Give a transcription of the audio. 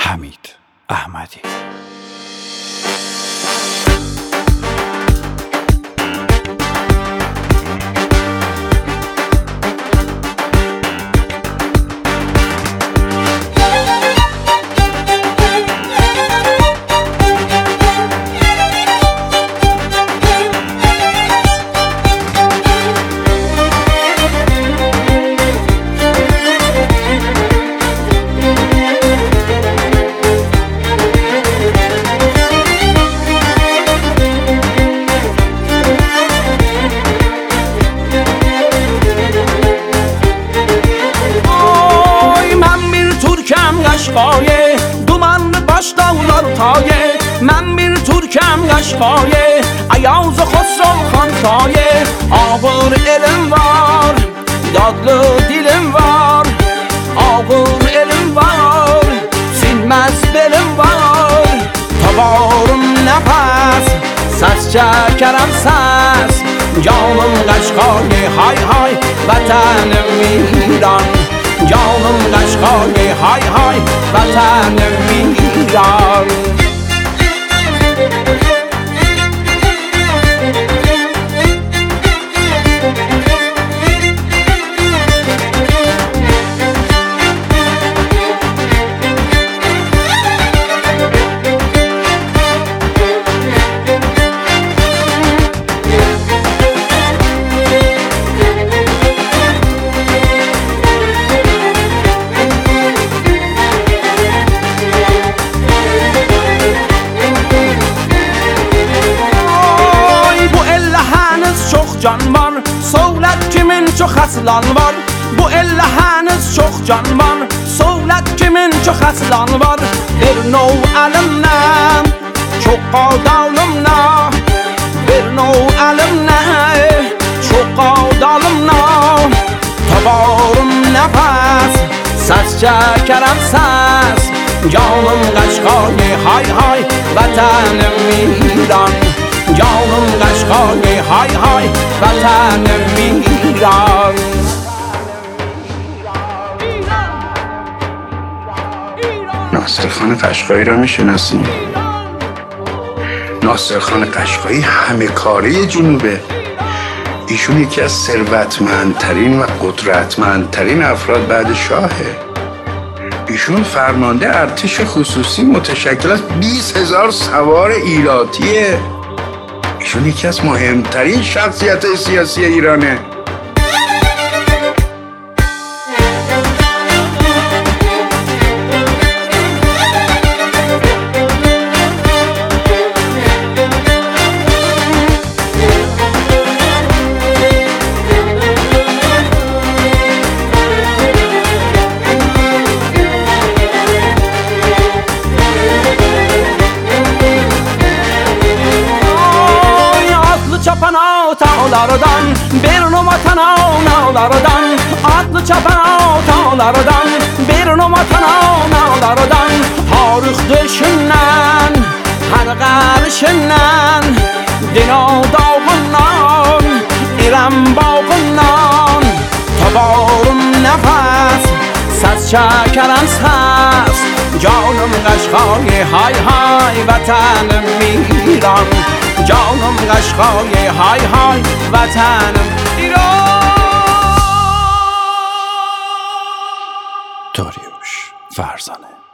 حمید احمدی. Qashqoye duman baş dağlar taye mən bir türkəm Qashqoye ayaz Xosrow xan taye ağır elim var dadlı dilim var ağır elim var sinməz belim var tabarım nəfəs səs çəkərəm səs canım Qashqoye hay hay vətənim İran canım Qashqoye hay hay vətənim İran. Can var, soğlət kimin çox əslan var. Bu ellə həniz çox can var, soğlət kimin çox əslan var. Bir nov əlimdən, çox qadalımla. Bir nov əlimdən, çox qadalımla. Tabarım nəfəs, səs çəkərəm səs. Canım Qashqoye hay hay, vətənim İran. Canım Qashqoye hay hay vətənim İran. ناصرخان قشقایی را میشناسیم؟ ناصرخان قشقایی همه کاره جنوبه. ایشون یکی از ثروتمندترین و قدرتمندترین افراد بعد شاهه. ایشون فرمانده ارتش خصوصی متشکل از 20,000 سوار ایراتیه. ایشون یکی از مهمترین شخصیت سیاسی ایرانه. Çapan ağlardan bir numatan ağlardan atlı çapan ağlardan bir numatan ağlardan tarix döşündən hər qarışından dino dağından İrəm bağından tabarım nəfəs səs çəkərəm səs canım Qashqoye hay hay vətənim İran. Canım Qashqoye hay hay vətənim İran. داریوش فرزانه.